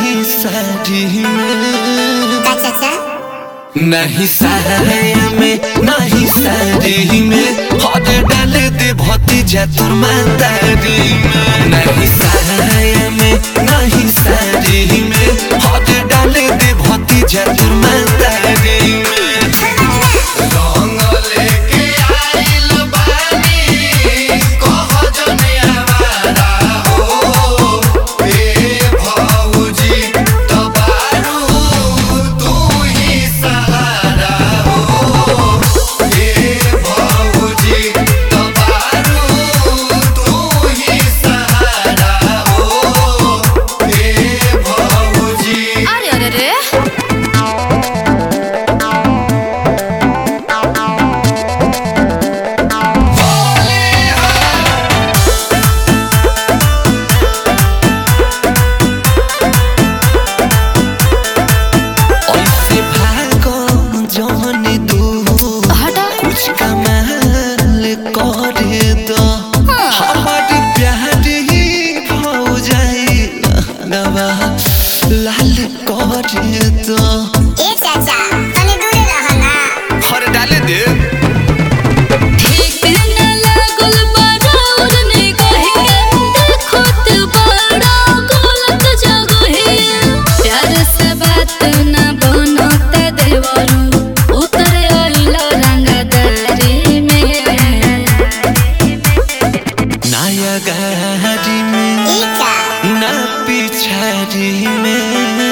नहीं साड़ी में, नहीं साया में नहीं साड़ी में, हद डाल दे भतीजा तोर मातारी में। नहीं साया में नहीं साड़ी में, हद डाल दे भतीजा तोर मातारी में। लाल करे तो ए चाचा तने दूरे रहना हर डाले दे ठीक न लागल बराबर ने कहे देखो तो बड़ा गलत जगह प्यार से बात न बनता देवरू उतरे आइला रंगदारी में नया गाड़ी में ना पिछाड़ी में,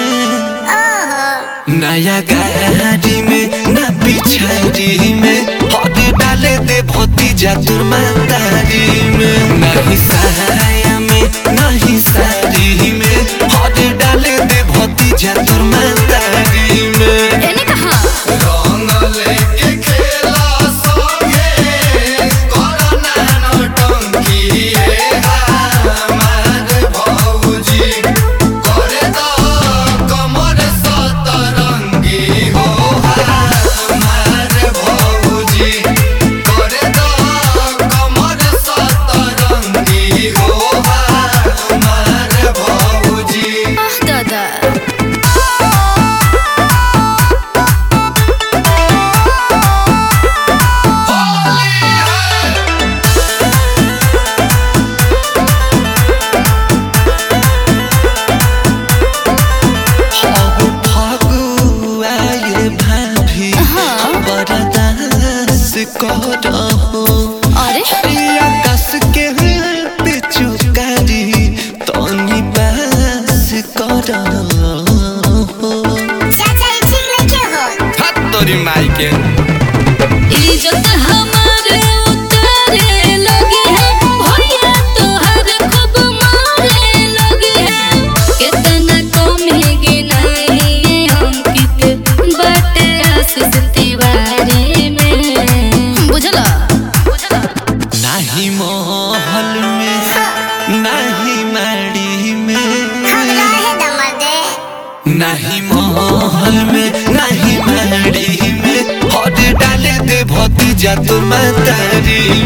नया गाड़ी में ना पिछाड़ी में, हद डाले दे भतीजा तोर मातारी में। नहीं साया में नहीं साड़ी में, हद डाले दे भतीजा तोर मातारी में। एने कहा अरे आकाश के पिचुकारी तनी पास कर चाचा ठीक लेके हो हाथ तोरी माई के इज्जत हमारे उतारे लगी है भैया तोहर खूब मारे लगी है कितना कमी गिनाई हम कित बटे आशीष तिवारी में बुझला नहीं महल में नहीं माड़ी में, नहीं महल में नहीं माड़ी में, हद डाले दे भतीजा तोर मातारी